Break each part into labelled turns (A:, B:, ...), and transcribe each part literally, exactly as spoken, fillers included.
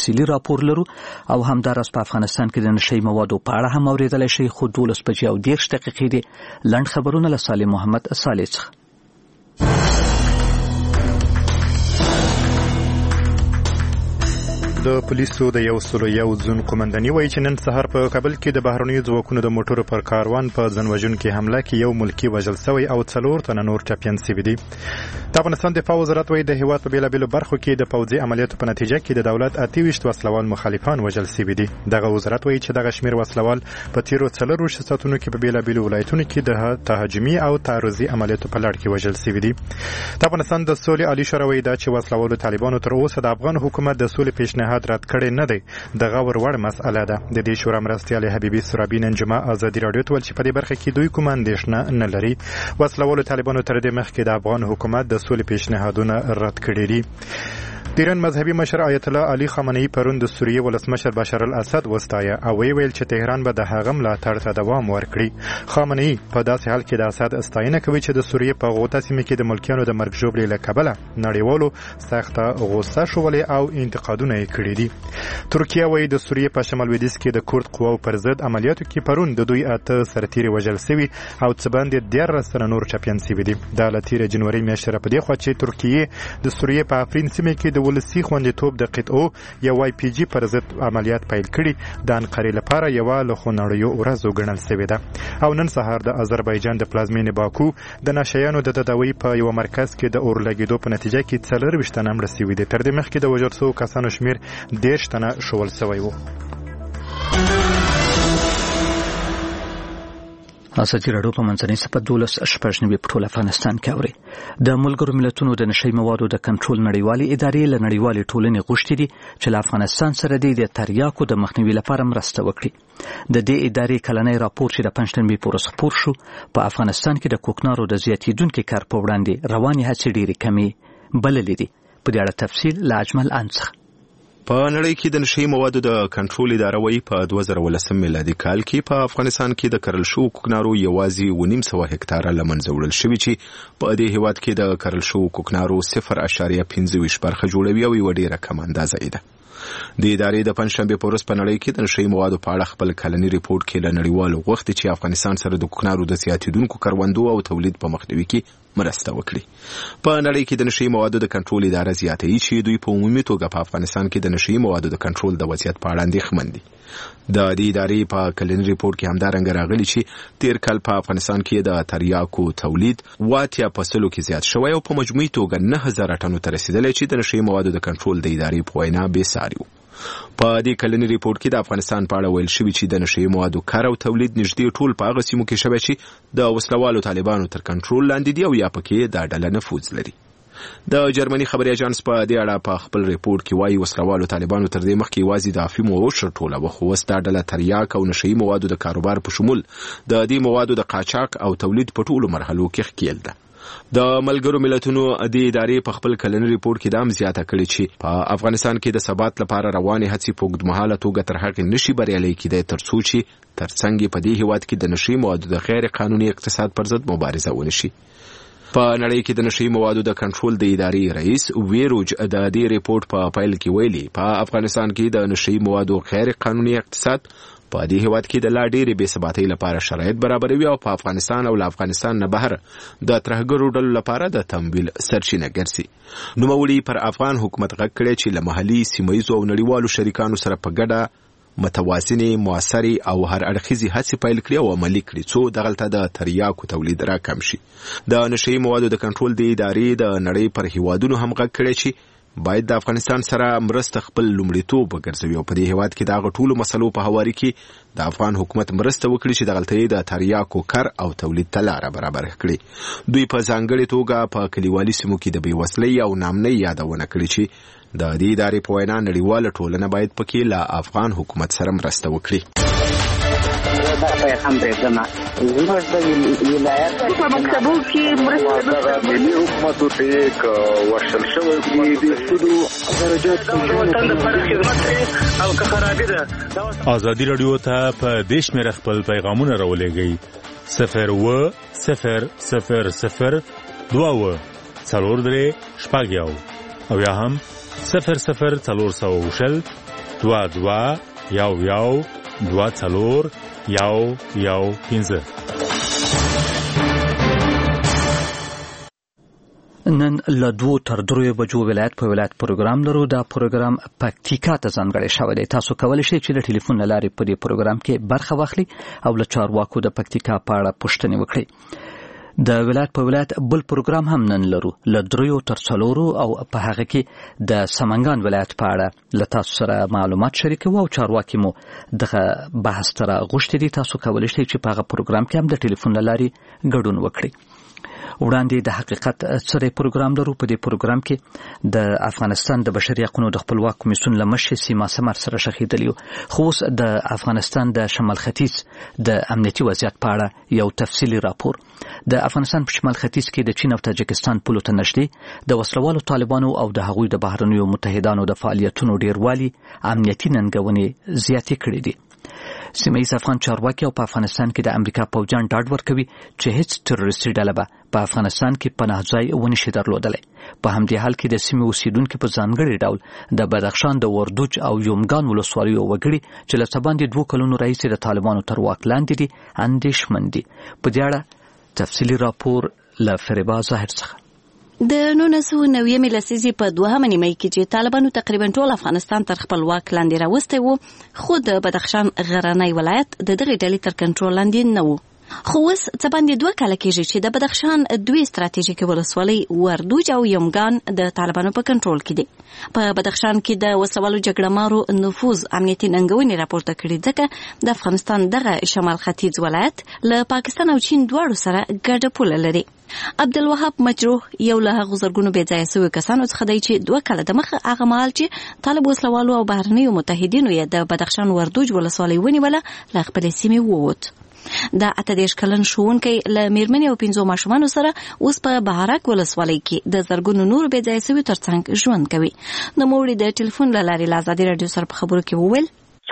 A: تفصیلي راپور لرو او همداراز په افغانستان کې د نشي موادو په اړه هم اوریدلای شي. خو دولس بجې او دېرش دقیقې دي. لنډ خبرونه له صالح محمد صالح څخه.
B: د پولیسو د یو سلو یو زون قومنداني وایي چې نن سهار په کابل کې د بهرنیو ځواکونو د موټرو پر کاروان په ځانوژونکې حمله کې یو ملکي وژل شوی او څلور تنه نور ټپیان شوي دي. د افغانستان دفاع وزارت وایي د هېواد په بېلابېلو برخو کې د پوځي عملیاتو په نتیجه کې د دولت اته ویشت وسلوال مخالفان وژل شوي دي. دغه وزارت وایي چې دغه شمېر وسلوال په تیرو څلورویشتو ساعتونو کې په بېلابېلو ولایتونو کې د تهاجمي او تعرضي عملیاتو په لړ کې وژل شوي دي. د افغانستان د سولې عالي شورا وایي دا چې وسلوالو طالبانو تر اوسه د افغان حکومت د سولې پیشنهاد رد کړی نه دی. دغه ورور مسأله ده. د دې شورا مرستیال حبیبي سرابي نن جمعه ازادي رادیو ته ویل چې په دې برخه کې دوی کوم اندېښنه نه لري. وسلوالو طالبانو تر دې مخکې د افغان حکومت د سولې پیشنهادونه رد کړي دي. د ایران مذهبي مشر آیت الله علي خامنه‌ای پرون د سوریې ولسمشر بشار الاسد وستایه او ویل چې تهران به د هغه ملاتړ ته دوام ورکړي. خامنه‌ای په داسې حال کې د اسد ستاینه کوي چې د سوریې په غوطه سیمه کې د ملکیانو د مرګ ژوبلې له کبله نړیوالو سخته غوسه شولې او انتقادونه یې کړي دي. ترکیه وایي د سوریې په شمال لویدیځ کې د کورد قواو پر ضد عملیاتو کې پرون د دوی اته سرتیري وژل شوي او څه باندې دیارلس تنه نور ټپیان شوي دي. دا له تېرې جنوري میاشتې را په دې خوا چې ترکیې د سوریې په افرین سیمه کې د ولسي خوندیتوب د قطعو یو واي پی جي پر ضد عملیات پیل کړي. د انقرې لپاره یوه له خونړیو ورځو ګڼل شوې ده. او نن سهار د آذربایجان د پلازمینې باکو د نشیانو د تداوی په یو مرکز کې د اور لګېدو په نتیجه کې څلرویشت تنه مړه شوي دي. تر دې مخکې د وژل شوو کسانو شمېر دېرش تنه شول شوی و.
A: ازادي راډیو په منځنۍ صفحه دولس شپږ نوي په ټول افغانستان کې اوري. د ملګرو ملتونو د نشي موادو د کنټرول نړیوالې ادارې له نړیوالې ټولنې غوښتي دي چې له افغانستان سره د تریاکو د مخنیوي لپاره مرسته وکړي. د دې ادارې کلنی راپور چې د پنځشنبې په ورځ خپور شو په افغانستان کې د کوکنارو د زیاتېدونکي کار په وړاندې روانې هڅې ډېرې کمې بللې دي. په دې اړه تفصیل له اجمل انڅخه.
C: په نړۍ کې د نشي موادو د کنټرول اداره وایي په دوه زره ولسم میلادي کال کې په افغانستان کې د کرل شوو کوکنارو یوازې اوه نیم سوه هکتاره له منځه وړل شوي چې په دې هېواد کې د کرل شوو کوکنارو صفر اعشاریه پنځه ویشت برخه جوړوي او یوه ډېره کم اندازه یې ده. د ادارې د پنځشنبې په ورځ په نړۍ کې د نشي موادو په اړه خپل کلنی ریپورت کې له نړیوالو غوښتي چې افغانستان سره د کوکنارو د زیاتېدونکو کروندو او تولید په مخنیوي کې مرسته وکړي. په نړۍ کې د نشي موادو د کنټرول اداره زیاتوي چې دوی په عمومي توګه په افغانستان کې د نشي موادو د کنټرول د وضعیت په اړه اندېښمن دي. د دې ادارې په کلنی ریپورت کې همدارنګه راغلي چې تیر کال په افغانستان کې د تریاکو تولید واتیا په سلو کې زیات شوی او په مجموعي توګه نه هزار ټنو ته رسیدلی چې د نشي موادو د کنټرول د ادارې په وینا بې ساري و. په دې کلنی ریپورت کې د افغانستان په اړه ویل شوي چې د نشي موادو کار او تولید نږدې ټول په هغه سیمو کې شوی چې د وسلوالو طالبانو تر کنټرول لاندې دي او یا پکې دا ډله نفوذ لري. د جرمني خبري اژانس په دې اړه په خپل ریپورت کې وایي وسلوالو طالبانو تر دې مخکې یوازې د افیمو او شرټوله خو اوس دا ډله تریاک او نشي موادو د کاروبار په شمول د دې موادو د قاچاق او تولید په ټولو مرحلو کې ښکیل ده. د ملګرو ملتونو د ادارې په خپل کلنی ریپورت کې دا هم زیاته کړې چې په افغانستان کې د ثبات لپاره روانې هڅې په اوږدمهاله توګه تر هغې نشي بریالۍ کېدی تر څو چې ترڅنګ یې په دې هېواد کې د نشي موادو د غیر قانوني اقتصاد پر ضد مبارزه ونشي. په نړۍ کې د نشي موادو د کنټرول د ادارې رئیس ویروج د دې ریپورت په پیل کې ویلي په افغانستان کې د نشي موادو غیر قانوني اقتصاد په دې هېواد کې د لا ډېرې بې ثباتۍ لپاره شرایط برابروي او په افغانستان او له افغانستان نه بهر د ترهګرو ډلو لپاره د تمویل سرچینه ګرځي. نوموړي پر افغان حکومت غږ کړی چې له محلي سیمه ییزو او نړیوالو شریکانو سره په ګډه متوازنې موثرې او هر اړخیزې هڅې پیل کړي او عملي کړي څو دغلته د تریاکو تولید راکم شي. د نشي موادو د کنټرول د ادارې د نړۍ پر هېوادونو هم غږ کړی چې باید د افغانستان سره مرسته خپل لومړیتوب وګرځوي او په دې هېواد کې د هغه ټولو مسلو په هواري کې د افغان حکومت مرسته وکړي چې دغلته یې د تریاکو کار او تولید ته لاره برابر کړي. دوی په ځانګړې توګه په کلیوالي سیمو کې د بېوسلۍ او نامنۍ یادونه کړې چې د دې ادارې په وینا نړیواله ټولنه باید پکې له افغان حکومت سره مرسته وکړي.
D: دا پیغام پرېږدم زموږ د ولایت په مکتبو کې مرسته ملي حکومتو ته یک وشل شوی دي د سودو درجات او که خرابي ده.
E: ازادي راډیو ته په دې شمېره خپل پیغامونه راولېږئ صفر اووه صفر صفر صفر دوه اووه څلور درې شپږ یو او یا هم صفر صفر څلور سوه شل دوه دوه یو یو دوه څلور یو یو پنځه.
A: نن له دوه تر درې بجو ولایت په ولایت پروګرام لرو. دا پروګرام پکتیکا ته ځانګړی شوی دی. تاسو کولی شئ چې د ټلیفون له لارې په دې پروګرام کې برخه واخلئ او له چارواکو د پکتیکا په اړه پوښتنې وکړئ. د ولایت په ولایت بل پروګرام هم نن لرو له دریو تر څلورو او په هغه کې د سمنګان ولایت په اړه له تاسو سره معلومات شریکوو او چارواکي مو دغه بحث ته راغوښتي دي. تاسو کولی شئ چې په هغه پروګرام کې هم د ټلیفون له لارې ګډون وکړئ. وړاندې د حقیقت سره پروګرام لرو. په دې پروګرام کې د افغانستان د بشري حقوقو د خپلواک کمیسیون له مشر سیما سمر سره شخیدلی یو. خو اوس د افغانستان د شمال ختیځ د امنیتي وضعیت په اړه یو تفصیلي راپور. د افغانستان په شمال ختیځ کې د چین او تاجکستان پولو ته نږدې د وسلوالو طالبانو او د هغوی د بهرنیو متحدانو د فعالیتونو ډیروالي امنیتي ننګونې زیاتې کړې دي. سیمه ییز افغان چارواکي او په افغانستان کې د امریکا پوځیان ډاډ ورکوي چې هیڅ تروریستي ډله به په افغانستان کې پناه ځای ونشي درلودلی. په همدې حال کې د سیمې اوسیدونکو په ځانګړي ډول د بدخشان د وردوج او یومګان ولسوالیو وګړي چې له څه باندې دوه کلونو راهیسې د طالبانو تر واک لاندې دي اندېښمن دي. په دې اړه تفصیلي راپور له فریبا ظاهر څخه.
F: د نولس سوه نوي لسیزې په دوهمه نیمه کې چې طالبانو تقریبا ټول افغانستان تر خپل واک لاندې راوستی وو، خو د بدخشان غرنی ولایت د دغې ډلې تر کنټرول لاندې نه و. خو اوس څه باندې دوه کاله کېږي چې د بدخشان دوی ستراتیژیکې ولسوالۍ وردوج او یمګان د طالبانو په کنټرول کې دي. په بدخشان کې د وسلوالو جګړه مارو نفوذ امنیتي ننګونې راپورته کړي، ځکه د افغانستان دغه شمال ختیځ ولایت له پاکستان او چین دواړو سره ګډه پوله لري. عبدالوهاب مجروح یو له هغو زرګونو بې ځایه سوي کسانو څخه دی چې دوه کاله دمخه هغه مهال چې طالب وسلوالو او بهرنیو متحدینو یې د بدخشان وردوج ولسوالۍ ونیوله له خپلې سیمې ووت. دا اته دېرش کلن ښوونکی له مېرمنې او پنځو ماشومانو سره اوس په بهارک ولسوالۍ کې د زرګونو نورو بې ځایه سویو تر څنګ ژوند کوي. نوموړي د ټلیفون له لارې له ازادي راډیو سره په خبرو کې وویل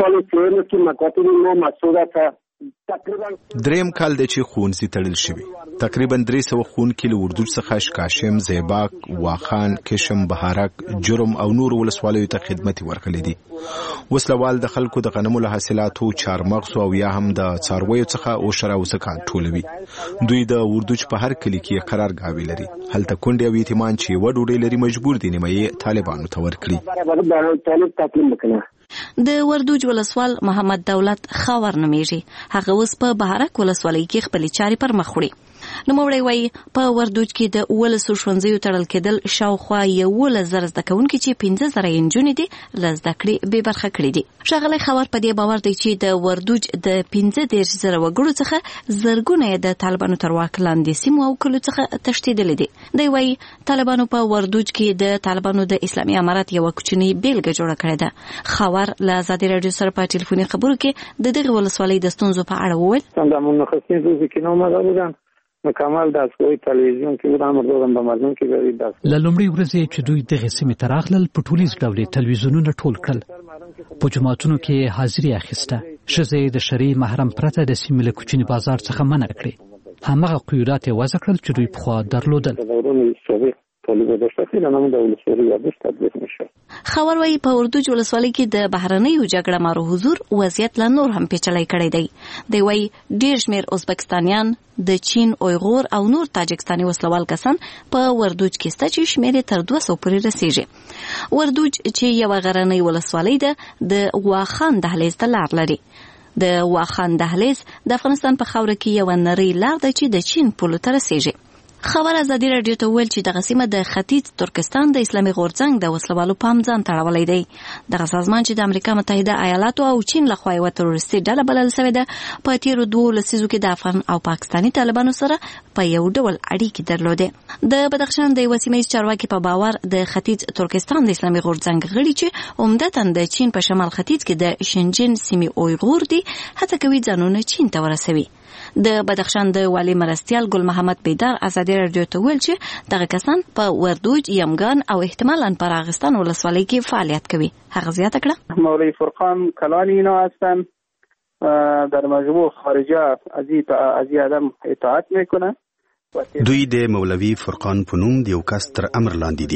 C: دریم کال دی چې ښوونځي تړل شوي. تقریبا درې سوه ښوونکي له وردوج څخه شکاشم، زیباک، واخان، کشم، بهارک، جرم او نورو ولسوالیو ته خدمت ورکړي دي. وسلوال د خلکو د غنمو له حاصلاتو، چارمغزو او یا هم د څارویو څخه عشر او زکات ټولوي. دوی د وردوج په هر کلي کې قرارګاوې لري. هلته کونډې او یتیمان چې یوه ډوډۍ لري مجبور دي نیمه یې طالبانو ته ورکړي.
F: د وردوج ولسوال محمد دولت خاور نومیږي. هغه اوس په بهارک ولسوالۍ کې خپلې چارې پر مخ وړي. نوموړی وایي په وردوج کې د اوولسو ښوونځیو تړل کېدل شاوخوا یولس زره زده کوونکي چې پنځه زره یې نجونې دي له زده کړې بې برخه کړي دي. ښاغلی خاور په دې باور دی چې د وردوج د پنځه دېرش زره وګړو څخه زرګونه یې د طالبانو تر واک لاندې سیمو او کلیو څخه تښتېدلي دي. دی وایي طالبانو په وردوج کې د طالبانو د اسلامي امارت یوه کوچنۍ بیلګه جوړه کړې ده. خاور له ازادي راډیو سره په ټلیفوني خبرو کې د دغې ولسوالۍ د ستونزو په اړه وویل.
G: مکمل د اسوي تلویزیون کې ودان مردودم په مضمون کې غوړي داس
H: ل لومړی ورځې چې دوی دغه سیمه تراغلل په ټولیز ډول تلویزیونونه ټول کړل. په جماعتونو کې حاضری اخیسته. شزه د شری محرم پرته د سیمه له کوچنی بازار څخه منع کړې. همغه قیودات وضع کړل چې دوی په خوا درلودل.
F: خاور وایي په وردوج ولسوالۍ کې د بهرنیو جګړه مارو حضور وضعیت لا نور هم پیچلی کړی دی. دی وایي ډېر شمېر ازبکستانیان، د چین، اویغور او نور تاجکستاني وسلوال کسان په وردوج کې سته چې شمېر یې تر دوه سوه پورې رسیږي. وردوج چې یوه غرنۍ ولسوالۍ ده د واخان دهلیز ته لار لري. د واخان دهلیز د افغانستان په خاوره کې یوه نرۍ لار ده چې د چین پولو ته رسیږي. خبر ازادي راډیو ته ویل چې دغه سیمه د ختیځ ترکستان د اسلامي غورځنګ د وسلوالو پام ځان تړولی دی. دغه سازمان چې د امریکا متحده ایالاتو او چین لخوا یوه تروریستي ډله بلل سوې ده په تیرو دوو لسیزو کې د افغان او پاکستاني طالبانو سره په یو ډول اړیکې درلودې. د بدخشان د یوه سیمه ییز چارواکي په باور د ختیځ ترکستان د اسلامي غورځنګ غړي چې عمدتاً د چین په شمال ختیځ کې د شنجین سیمې اویغور دي هڅه کوي ځانونه چین ته ورسوي. د بدخشان د والي مرستیال ګل محمد بیدار ازادي راډیو ته ویل چې دغه کسان په وردوج، یمګان او احتمالاً په راغستان ولسوالۍ کې فعالیت کوي. هغه زیاته کړه
G: مولوی فرقان کلانی اینا هستن در مجموع خارجه از آدم اطاعت میکنه.
I: دوی د مولوی فرقان په نوم د یو کس تر امر لاندې دي.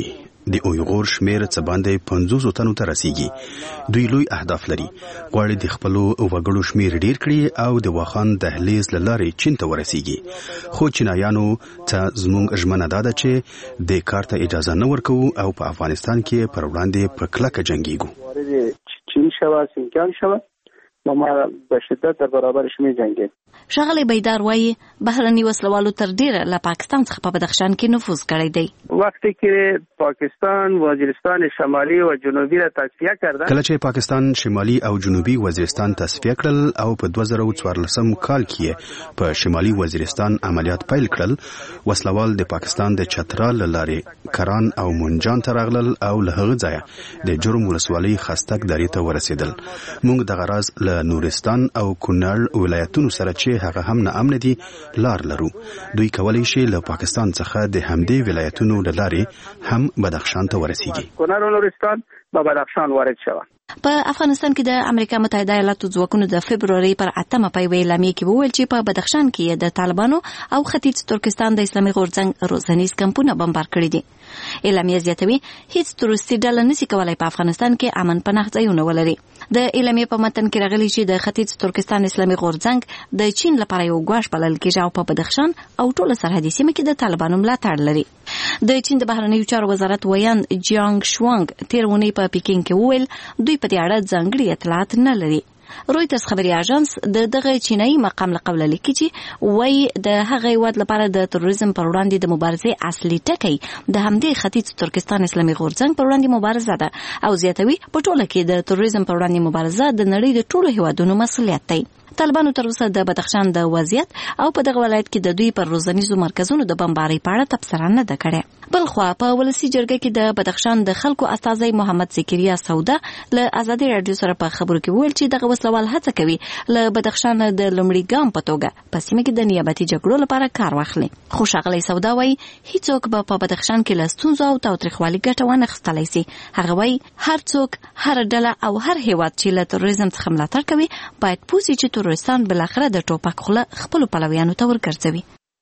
I: د اویغور شمیر څه باندې پنځوس تنو ته رسیږي. دوی لوی اهداف لري. غواړي د خپل وګړو شمیر ډیر کړي او د واخان دهلیز لارې چین ته ورسیږي. خو چینایانو ته زموږ ژمنه ده چې د کار ته اجازه نه ورکوو او په افغانستان کې پر وړاندې په کلکه جنګیږو.
G: چین شوه سینکیان شوه و ما به شدت در برابرش می جنگیم.
F: ښاغلی بیدار وایي بهرني وسلوالو تر ډیره له پاکستان څخه په بدخشان کې نفوذ کړی دی.
G: وقتی که پاکستان وزیرستان شمالی و جنوبی را تصفیه کردن،
I: کله چې پاکستان شمالي او جنوبي وزیرستان تصفیه کړل او په دوه زره او څوارلسم کال کې په شمالي وزیرستان عملیات پیل کړل، وسلوال د پاکستان د چترال لارې کران او منجان ته راغلل او له هغه ځایه د جرم ولسوالۍ خستک درې ته ورسېدل. موږ د غراز له نورستان او کونړ ولایتونو سره چې هغه هم نه امن دي لار لرو. دوی کولی شي له پاکستان څخه د همدې ولایتونو له لارې هم بدخشان ته ورسیږي.
G: کونړ او نورستان به بدخشان وارد شوه.
F: په افغانستان کې د امریکا متحده ایالاتو ځواکونو د فبروري پر اتمه په یوې اعلامیه کې وویل چې په بدخشان کې د طالبانو او ختیځ ترکستان د اسلامي غورځنګ روزنیز کمپونه بمبار کړي دي. اعلامیه زیاتوي هیڅ تروریستي ډله نشي کولای په افغانستان کې امن پناه ځایونه ولري. د اعلامیې په متن کې راغلي چې د ختیځ ترکستان اسلامي غورځنګ د چین لپاره یو ګواښ بلل کېږي او په بدخشان او ټوله سرحدي سیمه کې د طالبانو ملاتړ لري. د چین د بهرنیو چارو وزارت ویان جیانګ شوانګ تیر اونۍ په پیکینګ کې وویل دوی په دې اړه ځانګړي اطلاعات نه لري. رویترز خبري اژانس د دغه چینایي مقام له قبل لیکي چې وایي د هغه هیواد لپاره د تروریزم پر وړاندې د مبارزې اصلي ټکی د همدې ختیځ ترکستان اسلامي غورځنګ پر وړاندې مبارزه ده او زیاتوي په ټوله کې د تروریزم پر وړاندې مبارزه د نړۍ د ټولو هیوادونو مسؤلیت دی. طالبانو تر اوسه د بدخشان د وضعیت او په دغه ولایت کې د دوی پر روزنیزو مرکزونو د بمبارۍ په اړه تبصره نه ده کړې. بلخوا په ولسی جرګه کې د بدخشان د خلکو استازی محمد زکریا سودا له ازادي رادیو سره په خبرو کې ویل چې دغه وسلوال هڅه کوي له بدخشان د لومړي ګام په توګه په سیمه کې د نیابتي جګړو لپاره کار واخلي. خو ښاغلی سودا وایي هیڅوک به په بدخشان کې له ستونزو او تاوتریخوالي ګټه ونه اخیستلی سي. هغه وایي هر څوک هر ډله او هر هیواد چې له تروریزم څخه ملاتړ کوي باید پوه سي چې تروریستان بالاخره د ټوپک خوله خپلو پلویانو ته ورګرځوي.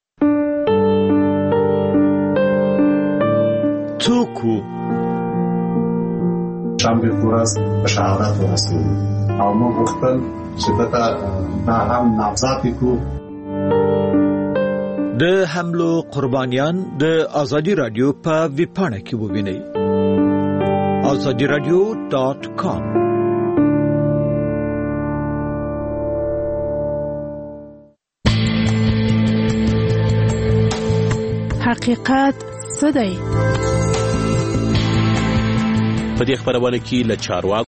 J: څوک وو؟
K: شنبه ورځ په شهادت ورسېدو او موږ غوښتل چې دته دا هم نامزد کړو.
J: د حملو قربانیان د ازادي رادیو په ویبپاڼه کې ووینئ. ازادي رادیو ډاټ کام.
L: حقیقت څه دی؟
M: په دې خبرونه کې له چارواکو